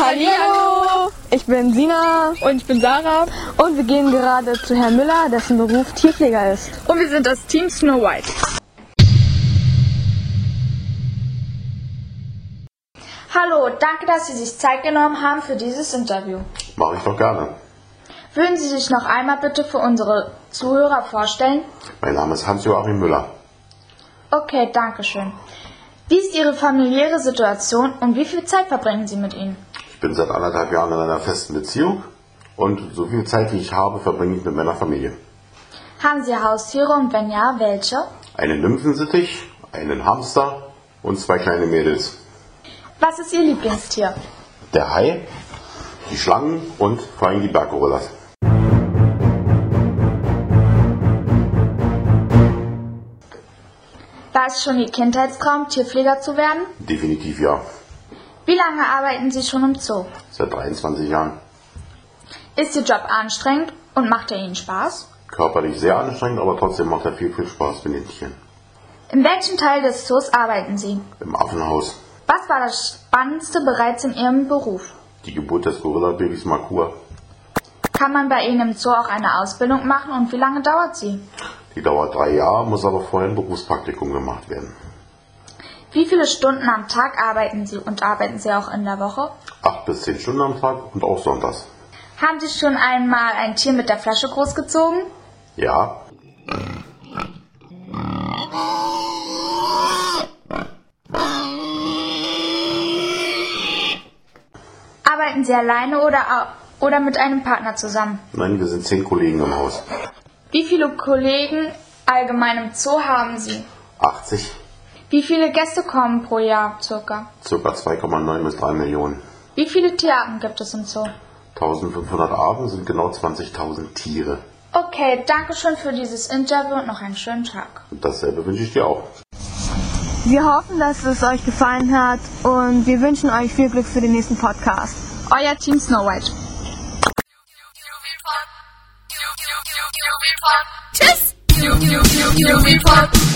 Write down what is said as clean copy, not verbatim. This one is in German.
Hallihallo! Ich bin Sina. Und ich bin Sarah. Und wir gehen gerade zu Herrn Müller, dessen Beruf Tierpfleger ist. Und wir sind das Team Snow White. Hallo, danke, dass Sie sich Zeit genommen haben für dieses Interview. Mache ich doch gerne. Würden Sie sich noch einmal bitte für unsere Zuhörer vorstellen? Mein Name ist Hans-Joachim Müller. Okay, danke schön. Wie ist Ihre familiäre Situation und wie viel Zeit verbringen Sie mit ihnen? Ich bin seit 1,5 Jahren in einer festen Beziehung und so viel Zeit, wie ich habe, verbringe ich mit meiner Familie. Haben Sie Haustiere und wenn ja, welche? Einen Nymphensittich, einen Hamster und 2 kleine Mädels. Was ist Ihr Lieblingstier? Der Hai, die Schlangen und vor allem die Berggorillas. War es schon Ihr Kindheitstraum, Tierpfleger zu werden? Definitiv ja. Wie lange arbeiten Sie schon im Zoo? Seit 23 Jahren. Ist Ihr Job anstrengend und macht er Ihnen Spaß? Körperlich sehr anstrengend, aber trotzdem macht er viel Spaß mit den Tieren. In welchem Teil des Zoos arbeiten Sie? Im Affenhaus. Was war das Spannendste bereits in Ihrem Beruf? Die Geburt des Gorilla-Babys Makua. Kann man bei Ihnen im Zoo auch eine Ausbildung machen und wie lange dauert sie? Die dauert 3 Jahre, muss aber vorher ein Berufspraktikum gemacht werden. Wie viele Stunden am Tag arbeiten Sie und arbeiten Sie auch in der Woche? 8 bis 10 Stunden am Tag und auch sonntags. Haben Sie schon einmal ein Tier mit der Flasche großgezogen? Ja. Arbeiten Sie alleine oder mit einem Partner zusammen? Nein, wir sind 10 Kollegen im Haus. Wie viele Kollegen allgemein im Zoo haben Sie? 80. Wie viele Gäste kommen pro Jahr circa? Circa 2,9 bis 3 Millionen. Wie viele Tierarten gibt es im Zoo? 1500 Arten sind genau 20.000 Tiere. Okay, danke schön für dieses Interview und noch einen schönen Tag. Und dasselbe wünsche ich dir auch. Wir hoffen, dass es euch gefallen hat und wir wünschen euch viel Glück für den nächsten Podcast. Euer Team Snow White. Tschüss!